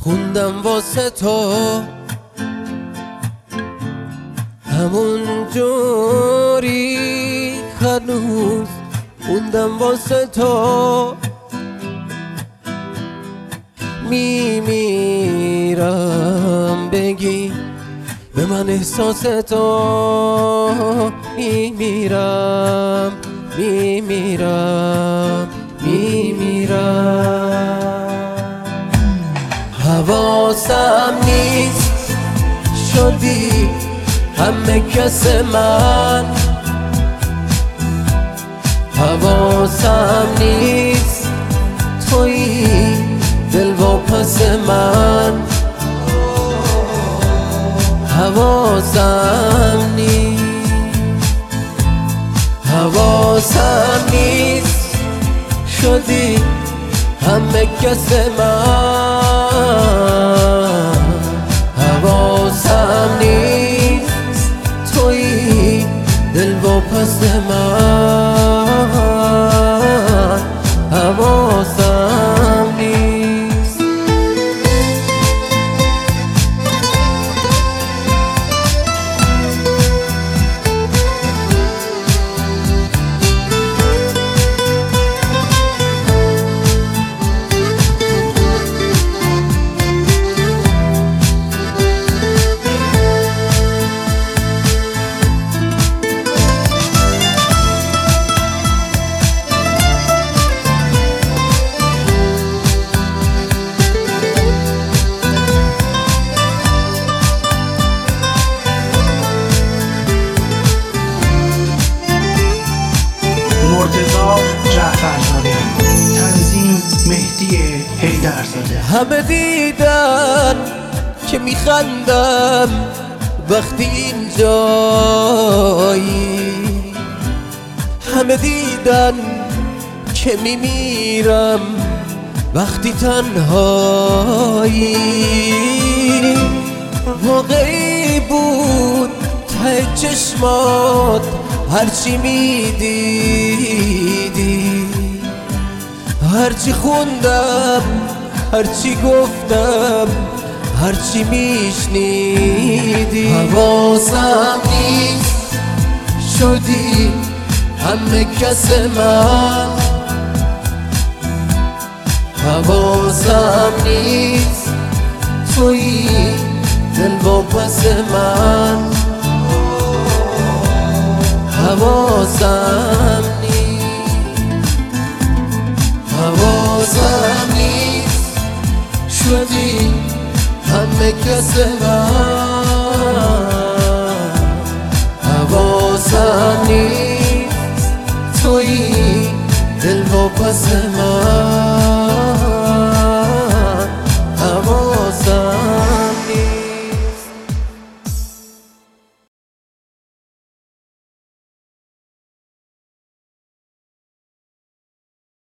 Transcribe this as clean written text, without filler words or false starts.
خوندم واسه تو همون جوری هنوز خوندم واسه تو میمیرم بگی به من احساس تو میمیرم میمیرم میمیرم حواسم نیست شدی همه کس من حواسم نیست تویی دل واپس من حواسم نیست شدی همه کس من حواسم نیست تویی دل واپس من حواسم نیست تنظیم مهدی حیدرزاده. همه دیدن که میخندم وقتی اینجایی همه دیدن که میمیرم وقتی تنهایی واقعی بود ته چشمات هرچی میدیدی هرچی خوندم هرچی گفتم هرچی میشنیدی حواسم نیست شدی همه کس من حواسم نیست تویی دل واپس من حواسم نیست شدی همه کس من حواسم نیست تویی دل واپس